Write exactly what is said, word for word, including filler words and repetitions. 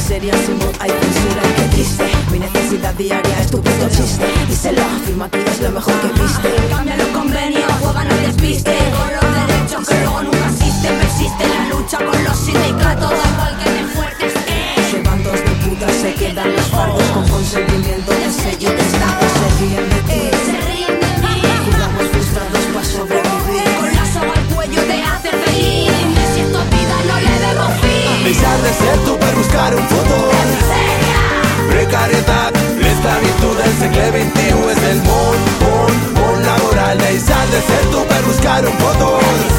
miseria sin voz hay censura. Qué triste, mi necesidad diaria es tu puto chiste. Díselo, afirma que es lo mejor que viste. Cambia los convenios, juega no despiste. Con los derechos que luego nunca existen. Persiste la lucha con los sindicatos. Da igual que de fuertes que Se van dos de putas, se quedan los fardos con consentimiento de sello de estado. Se ríen de ti, se ríen de mí. jugamos frustrados para sobrevivir. Con la soga al cuello te hace feliz. Dime si esto vida no le vemos fin. Deixar de ser tu per buscar un futur. Miseria. Precarietat, l'esclavitud del segle vint-i-u és el món, món, món laboral. Deixar de ser tu per buscar un futur.